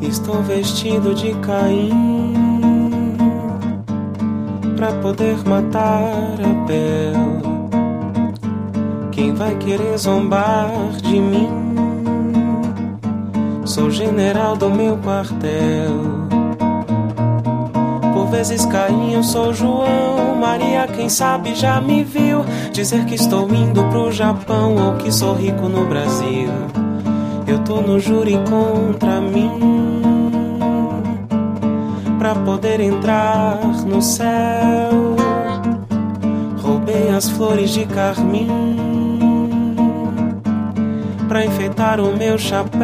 Estou vestido de Caim pra poder matar Abel. Quem vai querer zombar de mim? Sou general do meu quartel. Por vezes Caim, eu sou João. Maria, quem sabe já me viu dizer que estou indo pro Japão ou que sou rico no Brasil. Eu tô no júri contra mim pra poder entrar no céu. Roubei as flores de carmim pra enfeitar o meu chapéu.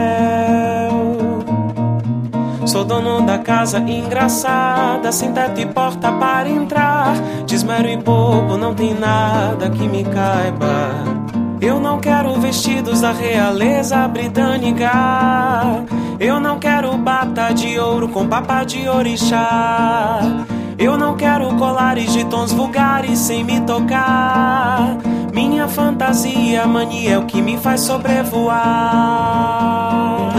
Sou dono da casa engraçada, sem teto e porta para entrar. Desmero e bobo, não tem nada que me caiba. Eu não quero vestidos da realeza britânica. Eu não quero bata de ouro com papa de orixá. Eu não quero colares de tons vulgares sem me tocar. Minha fantasia, mania, é o que me faz sobrevoar.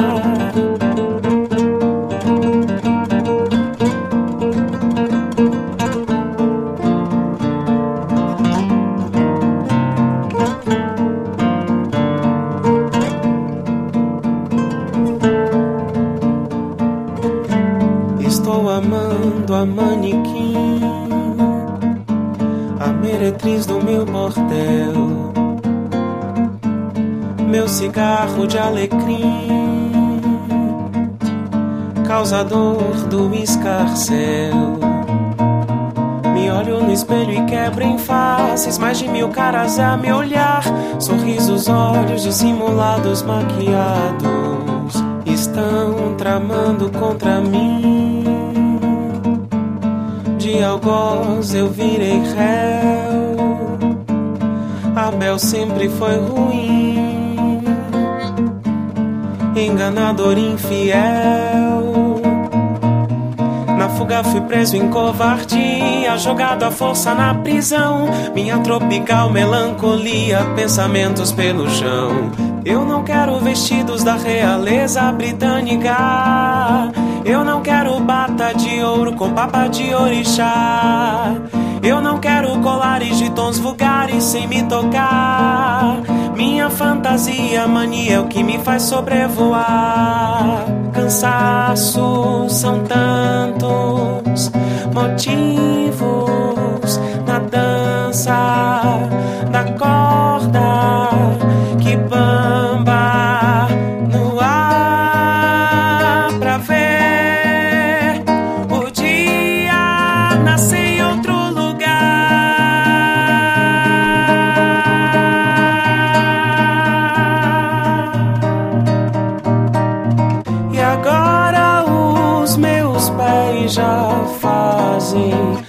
Estou amando a manequim, a meretriz do meu bordel, meu cigarro de alecrim, causador do escarcel. Me olho no espelho e quebro em faces, mais de 1000 caras a me olhar. Sorrisos, olhos dissimulados, maquiados, estão tramando contra mim. De algoz eu virei réu. Abel sempre foi ruim, enganador, infiel. Na fuga fui preso em covardia, jogado à força na prisão. Minha tropical melancolia, pensamentos pelo chão. Eu não quero vestidos da realeza britânica. Eu não quero bata de ouro com papa de orixá. Eu não quero colares de tons vulgares sem me tocar. Minha fantasia, mania, é o que me faz sobrevoar. Cansaços são tantos motivos na dança da corda que bamba no ar pra ver o dia nascer em outro lugar. E agora os meus pés já fazem